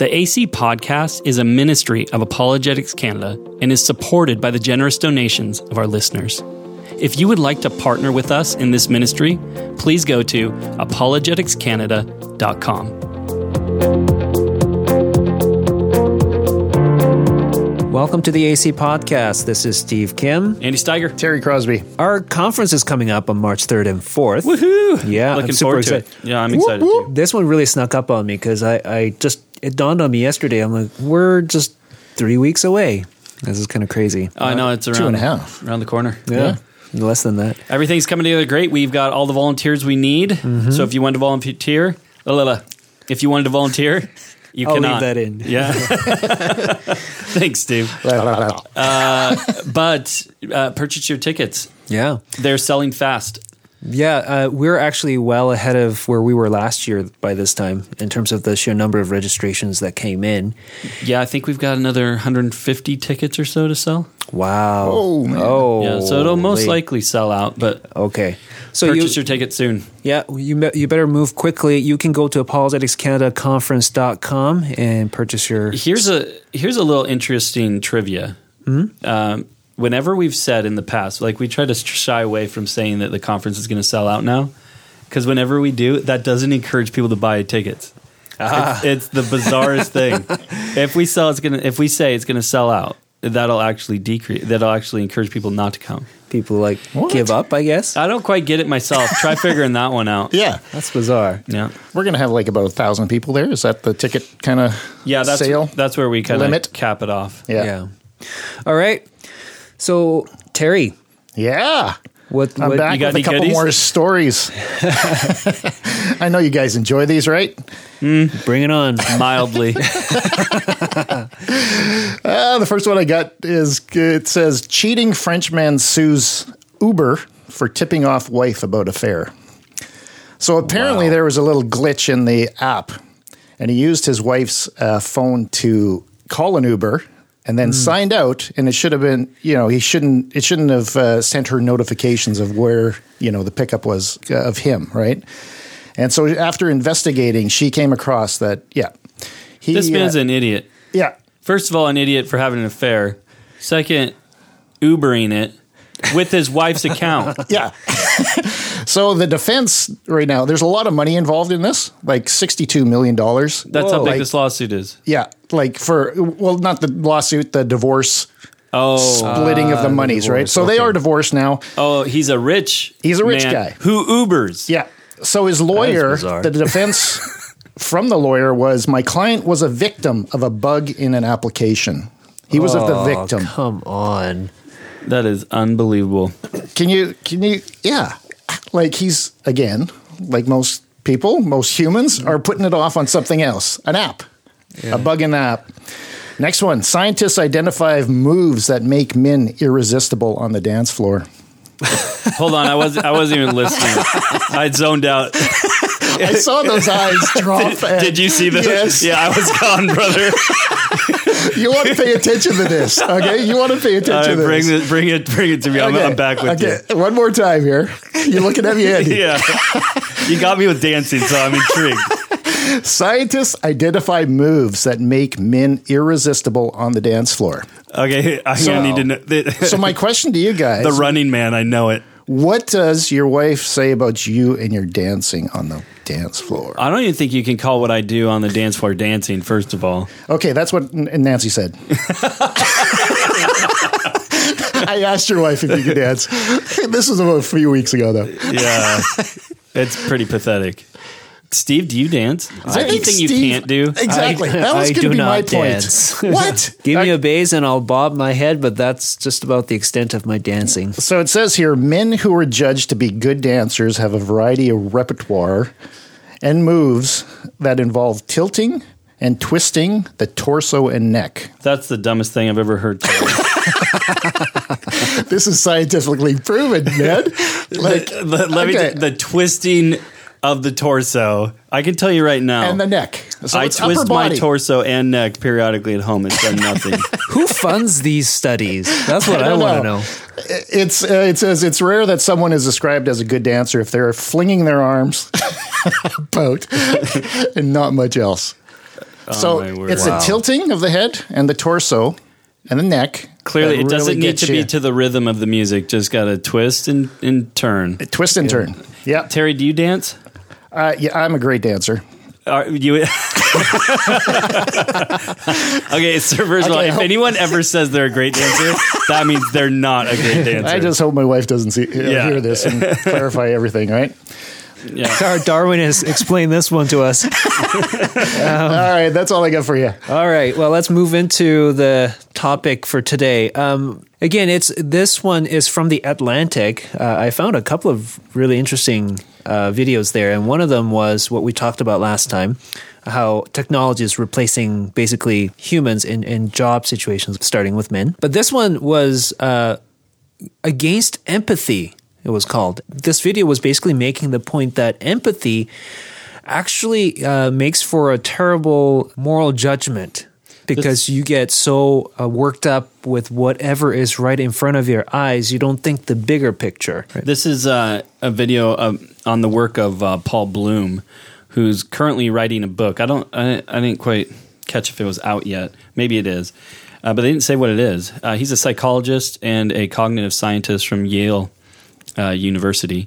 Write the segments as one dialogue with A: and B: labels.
A: The AC Podcast is a ministry of Apologetics Canada and is supported by the generous donations of our listeners. If you would like to partner with us in this ministry, please go to apologeticscanada.com.
B: Welcome to the AC Podcast. This is Steve Kim.
A: Andy Steiger.
C: Terry Crosby.
B: Our conference is coming up on March 3rd and 4th.
A: Woohoo!
B: Yeah,
A: Looking
B: I'm super
A: forward to
B: excited.
A: it. Yeah, I'm excited too.
B: This one really snuck up on me because it dawned on me yesterday. I'm like, we're just 3 weeks away. This is kind of crazy.
A: I know, it's around
C: 2.5.
A: around the corner.
B: Yeah. Less than that.
A: Everything's coming together great. We've got all the volunteers we need.
B: Mm-hmm.
A: So if you want to volunteer, you
B: I'll
A: cannot.
B: leave that in.
A: Yeah. Thanks, Steve. But purchase your tickets.
B: Yeah.
A: They're selling fast.
B: Yeah, we're actually well ahead of where we were last year by this time in terms of the sheer number of registrations that came in.
A: Yeah, I think we've got another 150 tickets or so to sell.
B: Wow.
C: Oh, man.
B: Oh,
A: Yeah, so it'll most likely sell out, but
B: Okay. So
A: purchase your ticket soon.
B: Yeah, you better move quickly. You can go to apologeticscanadaconference.com and purchase your...
A: Here's a little interesting trivia. Whenever we've said in the past, like we try to shy away from saying that the conference is going to sell out now, because whenever we do, that doesn't encourage people to buy tickets. It's the bizarrest thing. If we say it's going to sell out, that'll actually decrease. That'll actually encourage people not to come.
B: People give up, I guess.
A: I don't quite get it myself. Try figuring that one out.
C: Yeah.
B: That's bizarre.
A: Yeah.
C: We're going to have like about 1,000 people there. Is that the ticket kind of sale?
A: That's where we kind
C: Limit?
A: of cap it off.
C: Yeah.
B: All right. So, Terry,
C: Yeah. I'm back
A: you got
C: with a
A: any
C: couple
A: goodies?
C: more stories. I know you guys enjoy these, right?
B: bring it on.
A: Mildly.
C: The first one I got it says, cheating Frenchman sues Uber for tipping off wife about affair. So apparently there was a little glitch in the app, and he used his wife's phone to call an Uber and then signed out, and it should have been, it shouldn't have sent her notifications of where, the pickup was of him, right? And so after investigating, she came across that,
A: This man's an idiot.
C: Yeah.
A: First of all, an idiot for having an affair. Second, Ubering it with his wife's account.
C: Yeah. So the defense right now, there's a lot of money involved in this, like $62 million.
A: That's how big this lawsuit is.
C: Yeah. Like not the lawsuit, the divorce splitting of the monies, right? So they are divorced now.
A: Oh, he's a rich
C: rich
A: man
C: guy.
A: who Ubers.
C: Yeah. So his lawyer,
B: bizarre.
C: the defense from the lawyer was, my client was a victim of a bug in an application. He was the victim.
B: Come on.
A: That is unbelievable.
C: Can you, yeah. Like he's, again, like most people, most humans are putting it off on something else, an app, a bug in the app. Next one, scientists identify moves that make men irresistible on the dance floor.
A: Hold on, I wasn't even listening. I zoned out.
C: I saw those eyes drop.
A: Did you see this?
C: Yes.
A: Yeah, I was gone, brother.
C: You want to pay attention to this, okay? You want to pay attention to this.
A: Bring it to me. I'm back with you.
C: One more time here. You're looking at me, Andy.
A: Yeah. You got me with dancing, so I'm intrigued.
C: Scientists identify moves that make men irresistible on the dance floor.
A: Okay, I'm going to need to know.
C: So my question to you guys.
A: The Running Man, I know it.
C: What does your wife say about you and your dancing on the dance floor?
A: I don't even think you can call what I do on the dance floor dancing, first of all.
C: Okay, that's what Nancy said. I asked your wife if you could dance. This was about a few weeks ago, though.
A: Yeah. It's pretty pathetic. Steve, do you dance? Is there anything you can't do?
C: Exactly. That was going to be my
B: dance.
C: point. What?
B: Give me a bass and I'll bob my head, but that's just about the extent of my dancing.
C: So it says here, men who are judged to be good dancers have a variety of repertoire and moves that involve tilting and twisting the torso and neck.
A: That's the dumbest thing I've ever heard.
C: This is scientifically proven, man.
A: The twisting of the torso. I can tell you right now.
C: And the neck. So
A: I
C: it's upper
A: twist my
C: body.
A: torso and neck periodically at home. It's done nothing.
B: Who funds these studies? That's what I
C: don't
B: want to
C: know.
B: know.
C: It says it's rare that someone is described as a good dancer if they're flinging their arms about and not much else. So
A: my word.
C: it's a tilting of the head and the torso and the neck.
A: Clearly, it
C: that
A: doesn't
C: really
A: need
C: gets
A: to be
C: you.
A: to the rhythm of the music. Just got to twist and turn.
C: Twist and turn. Yeah.
A: Terry, do you dance?
C: Yeah, I'm a great dancer.
A: Are you? Okay, so first of all, if anyone ever says they're a great dancer, that means they're not a great dancer.
C: I just hope my wife doesn't hear this and clarify everything, right?
A: Yeah.
B: Darwin has explained this one to us.
C: All right, that's all I got for you.
B: All right. Well, let's move into the topic for today. Again, this one is from the Atlantic. I found a couple of really interesting videos there, and one of them was what we talked about last time, how technology is replacing basically humans in job situations, starting with men. But this one was against empathy. It was called. This video was basically making the point that empathy actually makes for a terrible moral judgment because you get so worked up with whatever is right in front of your eyes, you don't think the bigger picture. Right?
A: This is a video on the work of Paul Bloom, who's currently writing a book. I didn't quite catch if it was out yet. Maybe it is, but they didn't say what it is. He's a psychologist and a cognitive scientist from Yale University,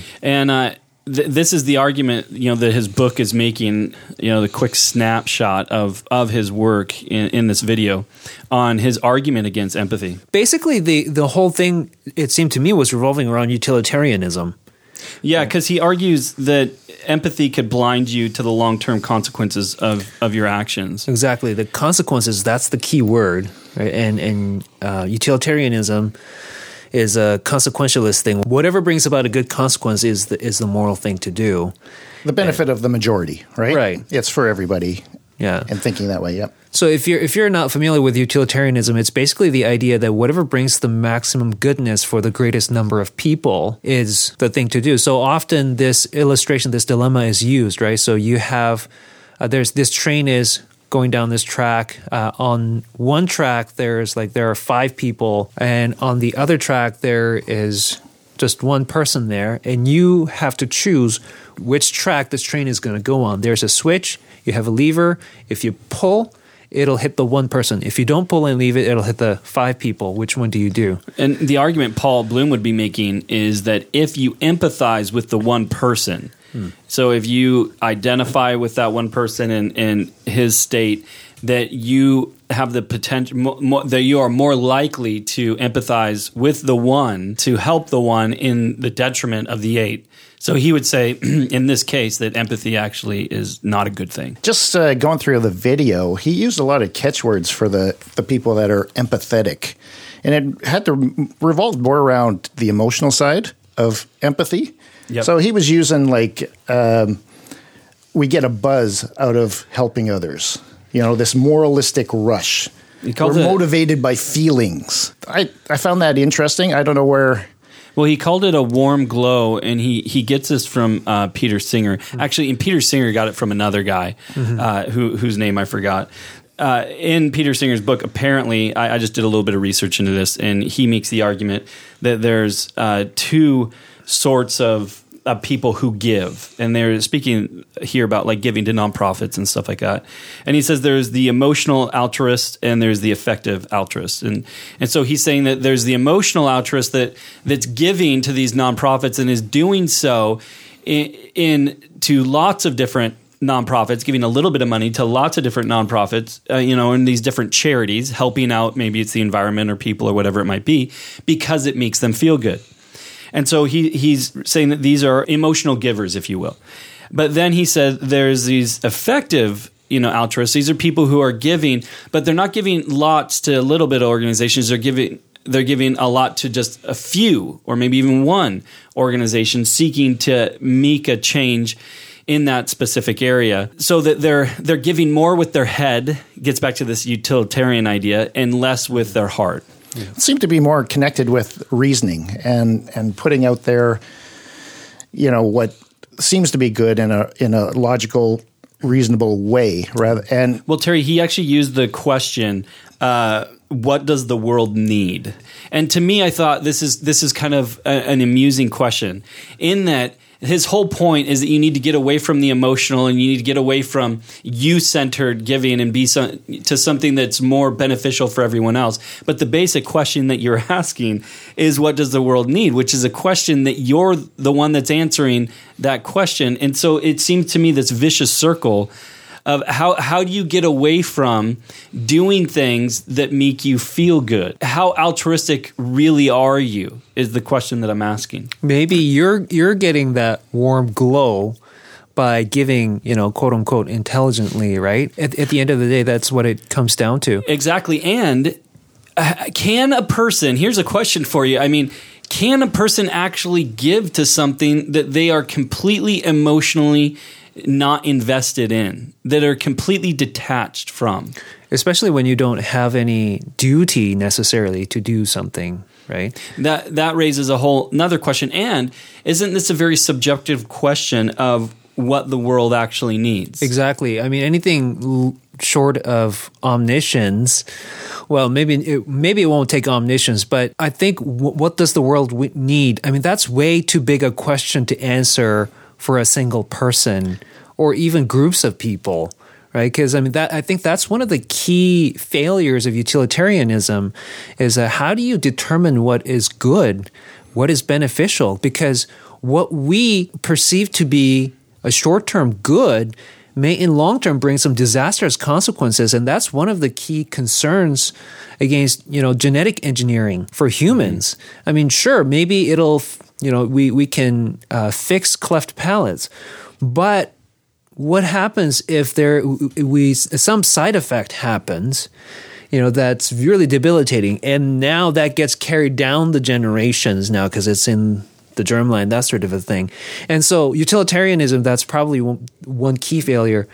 A: and this is the argument that his book is making. The quick snapshot of his work in this video on his argument against empathy.
B: Basically, the whole thing, it seemed to me, was revolving around utilitarianism.
A: Yeah, because he argues that empathy could blind you to the long-term consequences of your actions.
B: Exactly, the consequences. That's the key word, right? And utilitarianism is a consequentialist thing. Whatever brings about a good consequence is the moral thing to do.
C: The benefit of the majority, right?
B: Right.
C: It's for everybody.
B: Yeah.
C: And thinking that way, yep.
B: So if you're not familiar with utilitarianism, it's basically the idea that whatever brings the maximum goodness for the greatest number of people is the thing to do. So often this illustration, this dilemma is used, right? So you have, there's this train is going down this track. On one track, there are 5 people, and on the other track, there is just one person there, and you have to choose which track this train is going to go on. There's a switch, you have a lever. If you pull, it'll hit the one person. If you don't pull and leave it, it'll hit the 5 people. Which one do you do?
A: And the argument Paul Bloom would be making is that if you empathize with the one person, so if you identify with that one person in his state, that you have the potential, that you are more likely to empathize with the one, to help the one in the detriment of the 8. So he would say, in this case, that empathy actually is not a good thing.
C: Just going through the video, he used a lot of catchwords for the people that are empathetic. And it had to revolve more around the emotional side of empathy.
A: Yep.
C: So he was using we get a buzz out of helping others. This moralistic rush. We're motivated by feelings. I found that interesting. I don't know where.
A: Well, he called it a warm glow, and he gets this from Peter Singer. Actually, and Peter Singer got it from another guy whose name I forgot. In Peter Singer's book, apparently, I just did a little bit of research into this, and he makes the argument that there's 2 sorts of people who give, and they're speaking here about like giving to nonprofits and stuff like that. And he says there's the emotional altruist and there's the effective altruist, and so he's saying that there's the emotional altruist that's giving to these nonprofits and is doing so in to lots of different nonprofits, giving a little bit of money to lots of different nonprofits, in these different charities, helping out. Maybe it's the environment or people or whatever it might be, because it makes them feel good. And so he's saying that these are emotional givers, if you will. But then he said there's these effective, altruists. These are people who are giving, but they're not giving lots to a little bit of organizations. They're giving a lot to just a few, or maybe even one organization seeking to make a change in that specific area, so that they're giving more with their head, gets back to this utilitarian idea, and less with their heart.
C: It seemed to be more connected with reasoning and putting out there, what seems to be good in a logical, reasonable way.
A: Well, Terry, he actually used the question, what does the world need? And to me, I thought this is kind of an amusing question, in that his whole point is that you need to get away from the emotional and you need to get away from you-centered giving and be to something that's more beneficial for everyone else. But the basic question that you're asking is, what does the world need? Which is a question that you're the one that's answering that question. And so it seems to me this vicious circle of how do you get away from doing things that make you feel good? How altruistic really are you is the question that I'm asking.
B: Maybe you're getting that warm glow by giving, quote unquote, intelligently, right? At the end of the day, that's what it comes down to.
A: Exactly. And can a person, here's a question for you. I mean, can a person actually give to something that they are completely emotionally not invested in, that are completely detached from?
B: Especially when you don't have any duty necessarily to do something, right?
A: That raises a whole another question. And isn't this a very subjective question of what the world actually needs?
B: Exactly. I mean, anything short of omniscience, well, maybe it won't take omniscience, but I think what does the world need? I mean, that's way too big a question to answer for a single person or even groups of people, right? Because I think that's one of the key failures of utilitarianism is how do you determine what is good, what is beneficial? Because what we perceive to be a short-term good may in long-term bring some disastrous consequences, and that's one of the key concerns against genetic engineering for humans. I mean, sure, maybe it'll we can fix cleft palates, but what happens if some side effect happens, that's really debilitating, and now that gets carried down the generations now because it's in the germline, that sort of a thing. And so utilitarianism, that's probably one key failure.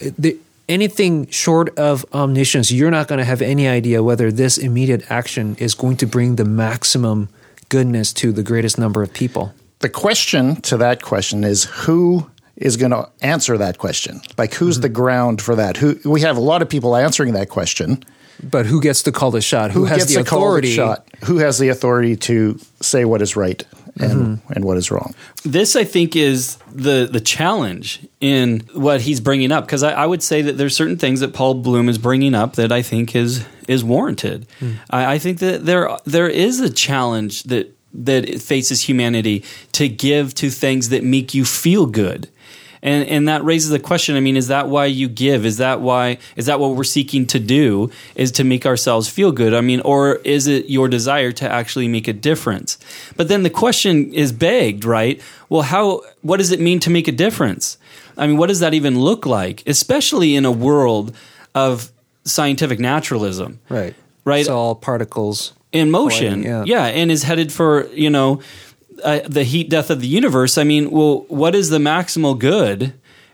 B: Anything short of omniscience, you're not going to have any idea whether this immediate action is going to bring the maximum goodness to the greatest number of people. The
C: question to that question is, who is going to answer that question? Like, who's the ground for that? We have a lot of people answering that question.
B: But who gets to call the shot? Who has the authority?
C: Who has the authority to say what is right and what is wrong?
A: This, I think, is the challenge in what he's bringing up, because I would say that there's certain things that Paul Bloom is bringing up that I think is warranted. I think that there is a challenge that faces humanity to give to things that make you feel good. And that raises the question, I mean, is that why you give? Is that what we're seeking to do, is to make ourselves feel good? I mean, or is it your desire to actually make a difference? But then the question is begged, right? Well, what does it mean to make a difference? I mean, what does that even look like? Especially in a world of scientific naturalism.
B: Right.
A: Right.
B: It's all particles
A: in motion. Yeah. And is headed for, the heat death of the universe. I mean, well, what is the maximal good,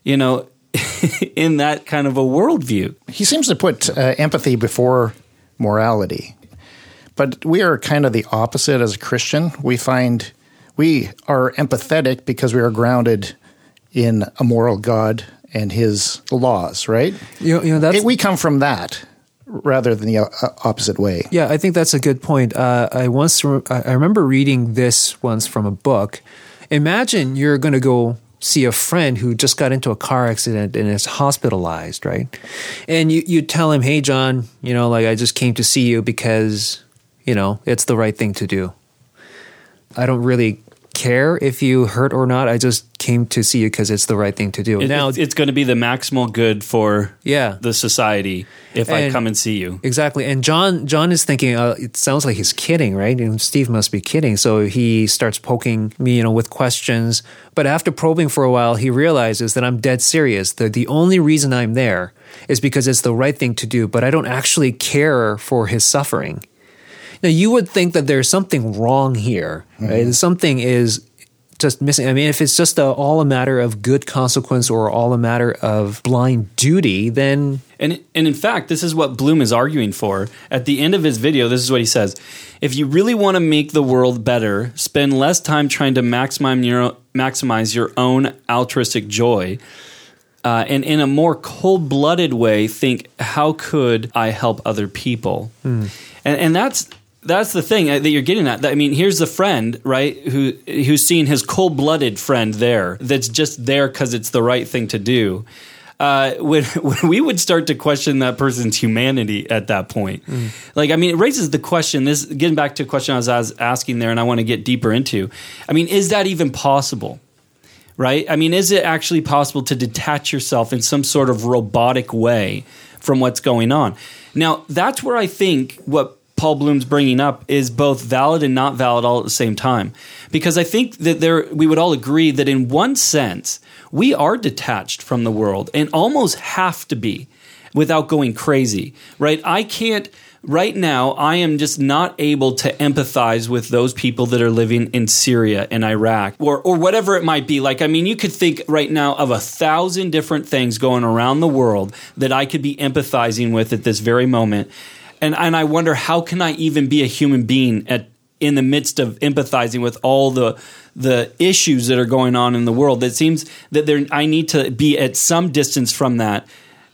A: in that kind of a worldview?
C: He seems to put empathy before morality. But we are kind of the opposite as a Christian. We find we are empathetic because we are grounded in a moral God and his laws, right? We come from that rather than the opposite way.
B: Yeah, I think that's a good point. I remember reading this once from a book. Imagine you're going to go see a friend who just got into a car accident and is hospitalized, right? And you tell him, hey, John, I just came to see you because, it's the right thing to do. I don't really care if you hurt or not. I just came to see you because it's the right thing to do.
A: It's going to be the maximal good for the society if I come and see you.
B: Exactly. And John is thinking, it sounds like he's kidding, right? And Steve must be kidding. So he starts poking me, with questions. But after probing for a while, he realizes that I'm dead serious. The only reason I'm there is because it's the right thing to do, but I don't actually care for his suffering. Now, you would think that there's something wrong here, right? Something is just missing. I mean, if it's just all a matter of good consequence or all a matter of blind duty, then...
A: And in fact, this is what Bloom is arguing for. At the end of his video, this is what he says. If you really want to make the world better, spend less time trying to maximize your own altruistic joy. And in a more cold-blooded way, think, how could I help other people? And that's the thing that you're getting at. I mean, here's the friend, right, who's seeing his cold-blooded friend there that's just there because it's the right thing to do. When we would start to question that person's humanity at that point. Like, I mean, it raises the question, this getting back to a question I was asking there and I want to get deeper into. I mean, is that even possible? Right? I mean, is it actually possible to detach yourself in some sort of robotic way from what's going on? Now, that's where I think what Paul Bloom's bringing up is both valid and not valid all at the same time. Because I think that we would all agree that in one sense, we are detached from the world and almost have to be without going crazy, right? Right now, I am just not able to empathize with those people that are living in Syria and Iraq or whatever it might be. Like, I mean, you could think right now of 1,000 different things going around the world that I could be empathizing with at this very moment. And I wonder, how can I even be a human being in the midst of empathizing with all the issues that are going on in the world? It seems that I need to be at some distance from that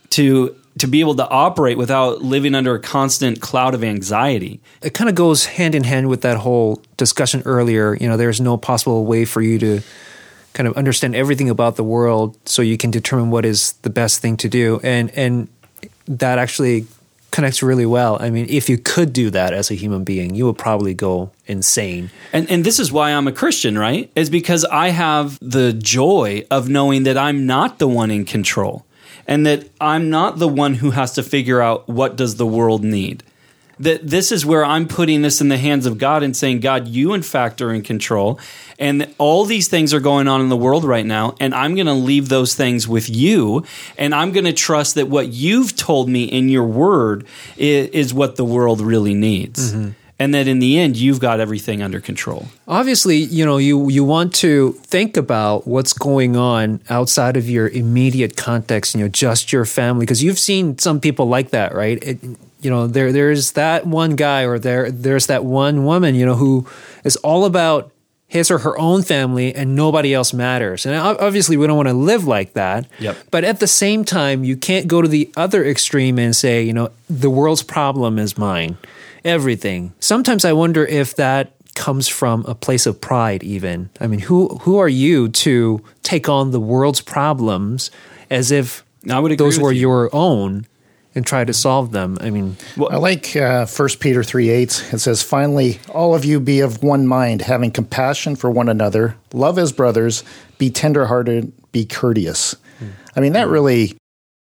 A: to be able to operate without living under a constant cloud of anxiety.
B: It kind of goes hand in hand with that whole discussion earlier. You know, there's no possible way for you to kind of understand everything about the world so you can determine what is the best thing to do. And that actually connects really well. I mean, if you could do that as a human being, you would probably go insane.
A: And this is why I'm a Christian, right? Is because I have the joy of knowing that I'm not the one in control and that I'm not the one who has to figure out what does the world need. That this is where I'm putting this in the hands of God and saying, God, you in fact are in control. And all these things are going on in the world right now. And I'm going to leave those things with you. And I'm going to trust that what you've told me in your word is what the world really needs. Mm-hmm. And that in the end, you've got everything under control.
B: Obviously, you know, you want to think about what's going on outside of your immediate context, you know, just your family, because you've seen some people like that, right? You know, there's that one guy or there's that one woman, you know, who is all about his or her own family and nobody else matters. And obviously we don't want to live like that.
A: Yep.
B: But at the same time, you can't go to the other extreme and say, you know, the world's problem is mine. Everything. Sometimes I wonder if that comes from a place of pride even. I mean, who are you to take on the world's problems as if those were your own and try to solve them? I mean,
C: I like 1 Peter 3:8. It says, finally, all of you be of one mind, having compassion for one another, love as brothers, be tenderhearted, be courteous. I mean, that really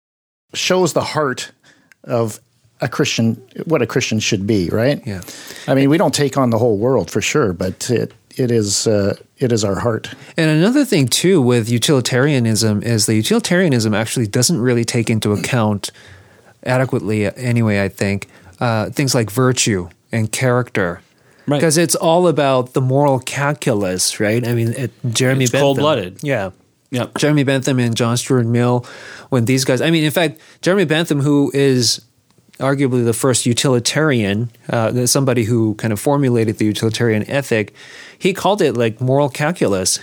C: shows the heart of a Christian, what a Christian should be, right?
B: Yeah.
C: I mean, we don't take on the whole world for sure, but it is our heart.
B: And another thing too with utilitarianism is the utilitarianism actually doesn't really take into account adequately anyway, I think, things like virtue and character. Right. Because it's all about the moral calculus, right? I mean, Jeremy Bentham.
A: Cold-blooded.
B: Yeah.
A: Yep.
B: Jeremy Bentham and John Stuart Mill, when these guys, I mean, in fact, Jeremy Bentham, who is arguably the first utilitarian, somebody who kind of formulated the utilitarian ethic, he called it like moral calculus.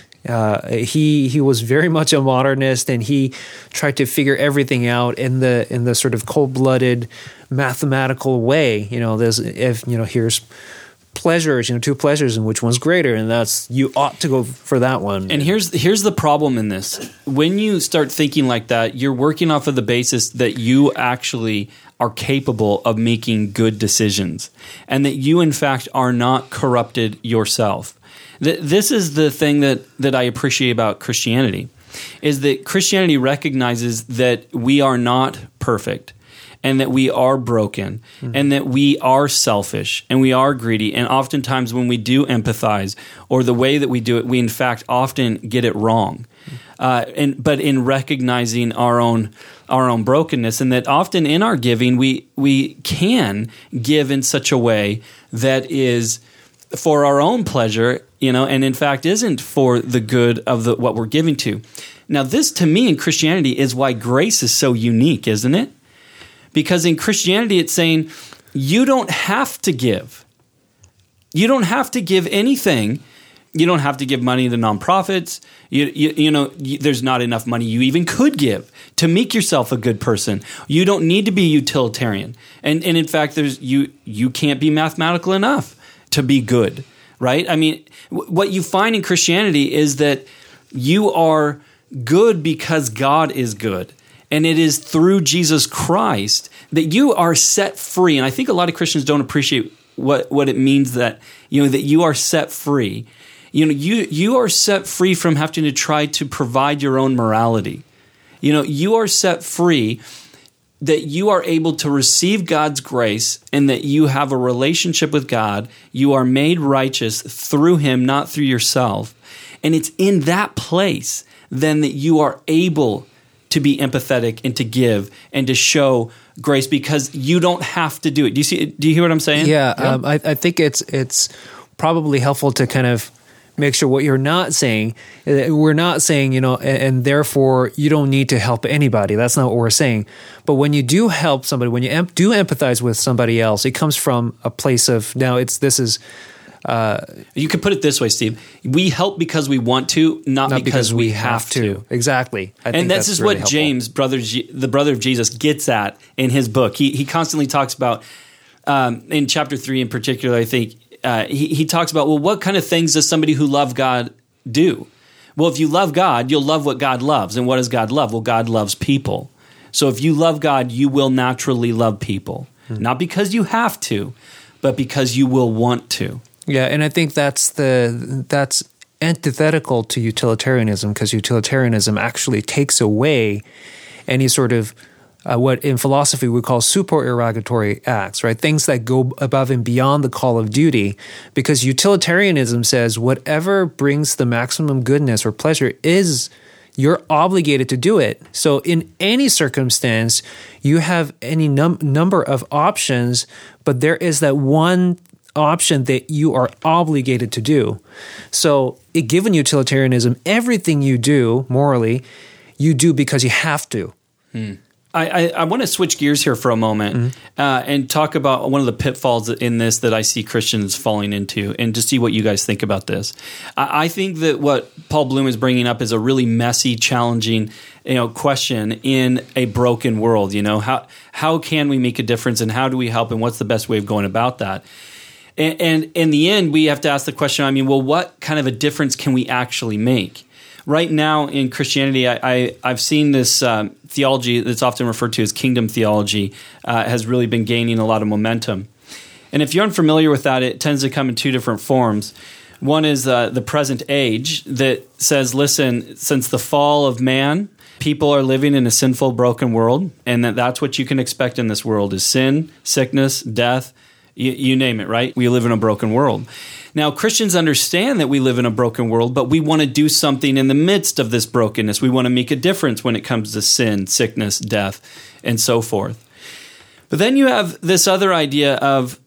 B: He was very much a modernist, and he tried to figure everything out in the sort of cold-blooded mathematical way. You know, here's pleasures, you know, two pleasures, and which one's greater, and that's, you ought to go for that one.
A: And here's the problem in this. When you start thinking like that, you're working off of the basis that you actually are capable of making good decisions, and that you, in fact, are not corrupted yourself. This is the thing that I appreciate about Christianity, is that Christianity recognizes that we are not perfect, and that we are broken, and that we are selfish, and we are greedy, and oftentimes when we do empathize, or the way that we do it, we in fact often get it wrong. But in recognizing our own brokenness, and that often in our giving we can give in such a way that is for our own pleasure, you know, and in fact isn't for the good of what we're giving to. Now, this to me in Christianity is why grace is so unique, isn't it? Because in Christianity it's saying you don't have to give. You don't have to give anything. You don't have to give money to nonprofits. There's not enough money you even could give to make yourself a good person. You don't need to be utilitarian, and in fact, you can't be mathematical enough. to be good, right? I mean, what you find in Christianity is that you are good because God is good. And it is through Jesus Christ that you are set free. And I think a lot of Christians don't appreciate what it means that, that you are set free. You are set free from having to try to provide your own morality. You are set free that you are able to receive God's grace and that you have a relationship with God. You are made righteous through Him, not through yourself. And it's in that place then that you are able to be empathetic and to give and to show grace because you don't have to do it. Do you hear what I'm saying?
B: Yeah. I think it's probably helpful to kind of make sure what you're not saying. We're not saying, and therefore you don't need to help anybody. That's not what we're saying. But when you do help somebody, when you do empathize with somebody else, it comes from a place of
A: you could put it this way, Steve. We help because we want to, not because we have to.
B: Exactly.
A: And this is really what helpful. James, the brother of Jesus, gets at in his book. He constantly talks about, in chapter 3 in particular, I think, he talks about, well, what kind of things does somebody who loves God do? Well, if you love God, you'll love what God loves. And what does God love? Well, God loves people. So if you love God, you will naturally love people. Not because you have to, but because you will want to.
B: Yeah, and I think that's antithetical to utilitarianism, because utilitarianism actually takes away any sort of what in philosophy we call supererogatory acts, right? Things that go above and beyond the call of duty, because utilitarianism says whatever brings the maximum goodness or pleasure you're obligated to do it. So in any circumstance, you have any number of options, but there is that one option that you are obligated to do. So given utilitarianism, everything you do morally, you do because you have to.
A: I want to switch gears here for a moment and talk about one of the pitfalls in this that I see Christians falling into, and to see what you guys think about this. I think that what Paul Bloom is bringing up is a really messy, challenging question in a broken world. How can we make a difference, and how do we help, and what's the best way of going about that? And in the end, we have to ask the question, what kind of a difference can we actually make? Right now in Christianity, I've seen this theology that's often referred to as kingdom theology has really been gaining a lot of momentum. And if you're unfamiliar with that, it tends to come in two different forms. One is the present age that says, listen, since the fall of man, people are living in a sinful, broken world, and that's what you can expect in this world is sin, sickness, death, you name it, right? We live in a broken world. Now, Christians understand that we live in a broken world, but we want to do something in the midst of this brokenness. We want to make a difference when it comes to sin, sickness, death, and so forth. But then you have this other idea of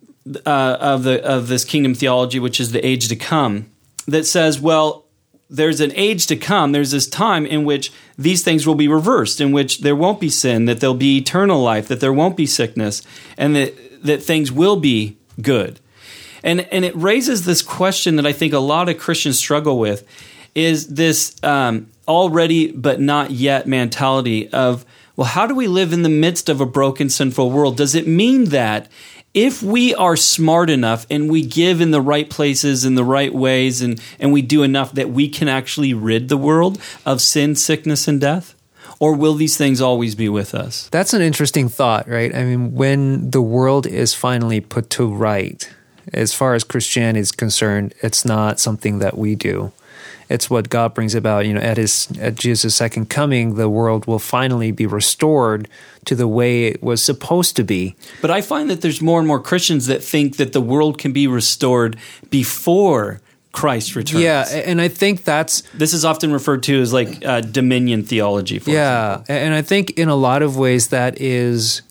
A: this kingdom theology, which is the age to come, that says, well, there's an age to come. There's this time in which these things will be reversed, in which there won't be sin, that there'll be eternal life, that there won't be sickness, and that things will be good. And it raises this question that I think a lot of Christians struggle with, is this already but not yet mentality of, well, how do we live in the midst of a broken, sinful world? Does it mean that if we are smart enough and we give in the right places in the right ways and we do enough that we can actually rid the world of sin, sickness, and death? Or will these things always be with us?
B: That's an interesting thought, right? when the world is finally put to right, as far as Christianity is concerned, it's not something that we do. It's what God brings about. At Jesus' second coming, the world will finally be restored to the way it was supposed to be.
A: But I find that there's more and more Christians that think that the world can be restored before Christ returns.
B: Yeah, and I think
A: this is often referred to as like dominion theology, for example.
B: And I think in a lot of ways that is,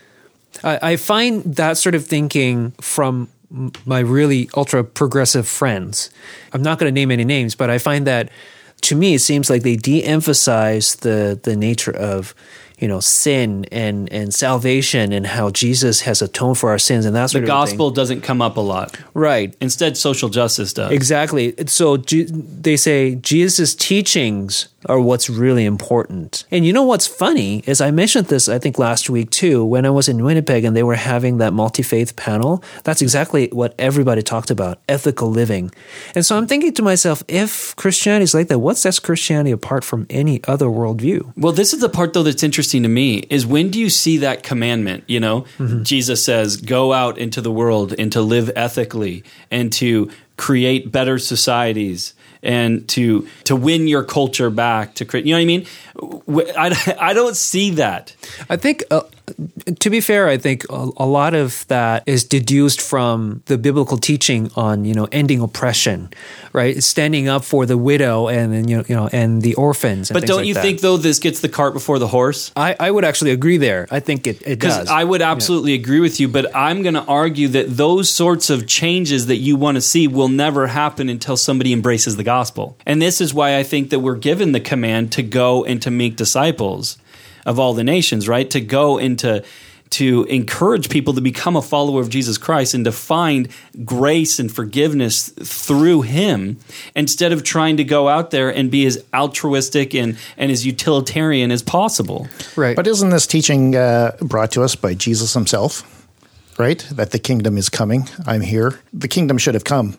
B: I find that sort of thinking from my really ultra progressive friends. I'm not going to name any names, but I find that to me it seems like they de-emphasize the nature of sin and salvation and how Jesus has atoned for our sins and that sort
A: The
B: of thing.
A: gospel doesn't come up a lot.
B: Right.
A: Instead, social justice does.
B: Exactly. So they say Jesus' teachings are what's really important. And you know what's funny is I mentioned this, I think, last week too, when I was in Winnipeg and they were having that multi-faith panel. That's exactly what everybody talked about, ethical living. And so I'm thinking to myself, if Christianity is like that, what sets Christianity apart from any other worldview?
A: Well, this is the part, though, that's interesting to me, is when do you see that commandment? Jesus says, go out into the world and to live ethically and to create better societies and to win your culture back, to create, you know what I mean? I don't see that.
B: I think, to be fair, I think a lot of that is deduced from the biblical teaching on, ending oppression, right? Standing up for the widow and and the orphans. And
A: but don't you think, though, this gets the cart before the horse?
B: I would actually agree there. I think it does.
A: Because I would absolutely agree with you, but I'm going to argue that those sorts of changes that you want to see will never happen until somebody embraces the gospel. And this is why I think that we're given the command to go and to make disciples of all the nations, right? To go and to encourage people to become a follower of Jesus Christ and to find grace and forgiveness through him instead of trying to go out there and be as altruistic and as utilitarian as possible.
B: Right.
C: But isn't this teaching brought to us by Jesus himself? Right? That the kingdom is coming. I'm here. The kingdom should have come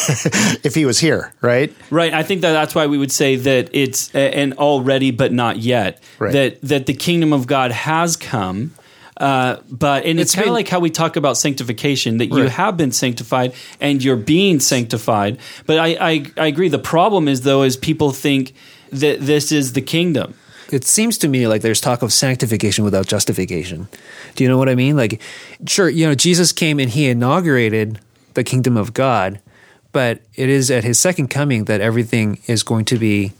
C: if he was here, right?
A: Right. I think that's why we would say that it's an already but not yet.
C: Right.
A: That the kingdom of God has come. But it's kind of like how we talk about sanctification, that you have been sanctified and you're being sanctified. But I agree. The problem is, though, is people think that this is the kingdom.
B: It seems to me like there's talk of sanctification without justification. Do you know what I mean? Like, sure, Jesus came and he inaugurated the kingdom of God, but it is at his second coming that everything is going to be,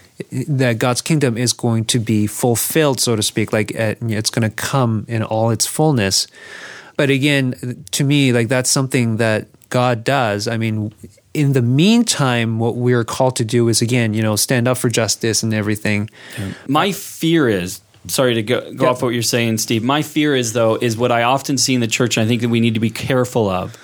B: that God's kingdom is going to be fulfilled, so to speak, like it's going to come in all its fullness. But again, to me, like that's something that God does. I mean, in the meantime, what we're called to do is, again, stand up for justice and everything.
A: My fear is, sorry to go off what you're saying, Steve. My fear is, though, is what I often see in the church, and I think that we need to be careful of.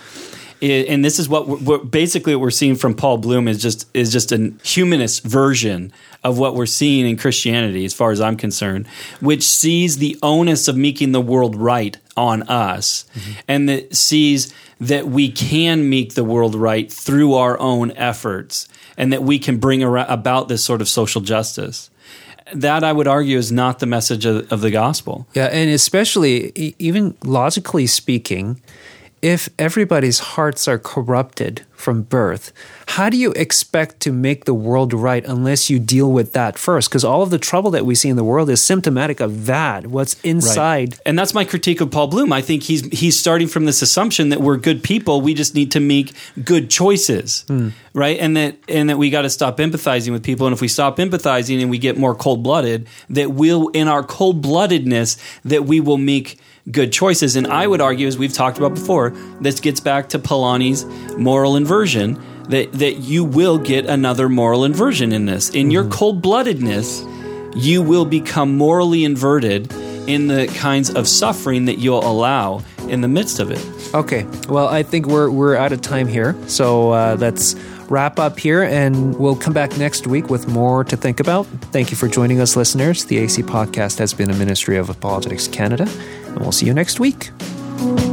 A: And this is what basically what we're seeing from Paul Bloom is just a humanist version of what we're seeing in Christianity, as far as I'm concerned, which sees the onus of making the world right on us, and that sees that we can make the world right through our own efforts, and that we can bring about this sort of social justice. That, I would argue, is not the message of the gospel.
B: Yeah, and especially, even logically speaking, if everybody's hearts are corrupted from birth, how do you expect to make the world right unless you deal with that first? Because all of the trouble that we see in the world is symptomatic of that, what's inside.
A: Right. And that's my critique of Paul Bloom. I think he's starting from this assumption that we're good people. We just need to make good choices, right? And that we got to stop empathizing with people. And if we stop empathizing and we get more cold-blooded, that we'll, in our cold-bloodedness, that we will make good choices. And I would argue, as we've talked about before, this gets back to Polanyi's moral inversion, that you will get another moral inversion in this. In your cold-bloodedness, you will become morally inverted in the kinds of suffering that you'll allow in the midst of it.
B: Okay. Well, I think we're out of time here. So let's wrap up here, and we'll come back next week with more to think about. Thank you for joining us, listeners. The AC Podcast has been a ministry of Apologetics Canada, and we'll see you next week.